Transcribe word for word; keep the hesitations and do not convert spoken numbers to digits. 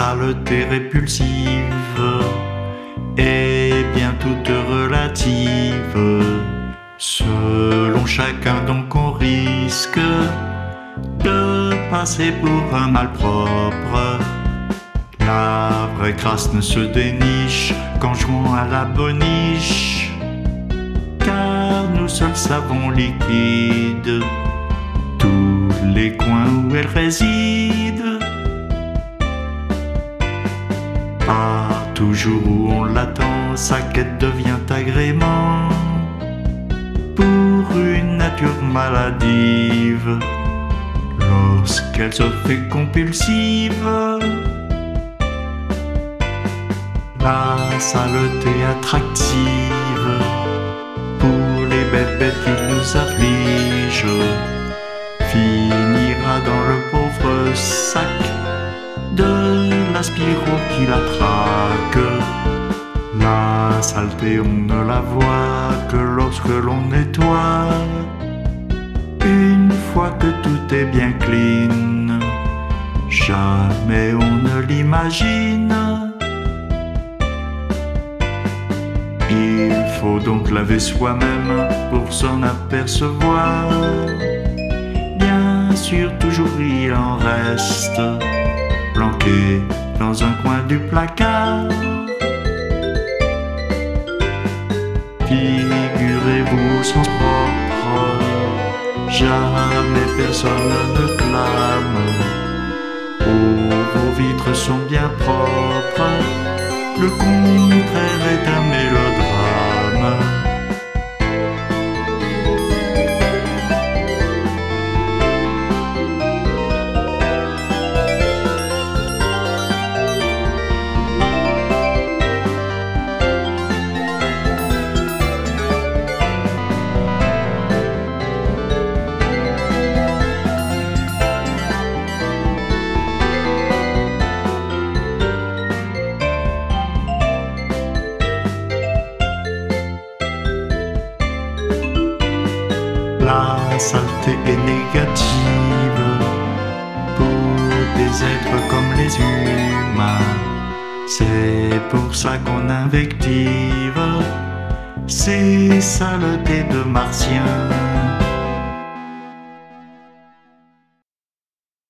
saleté répulsive est bien toute relative. Selon chacun donc on risque de passer pour un malpropre. La vraie crasse ne se déniche qu'en jouant à la boniche, car nous seuls savons liquide tous les coins où elle réside. Ah, toujours où on l'attend, sa quête devient agrément pour une nature maladive. Lorsqu'elle se fait compulsive, la saleté attractive pour les bébés qui nous affligent finira dans le pauvre sac de l'aspiro qui la traque. La saleté on ne la voit que lorsque l'on nettoie. Une fois que tout est bien clean, jamais on ne l'imagine. Il faut donc laver soi-même pour s'en apercevoir. Bien sûr, toujours il en reste planqué dans un coin du placard. Figurez-vous au sens propre, jamais personne ne clame. Oh, vos vitres sont bien propres, le contraire est un mélodrame. La saleté est négative pour des êtres comme les humains. C'est pour ça qu'on invective ces saletés de martiens.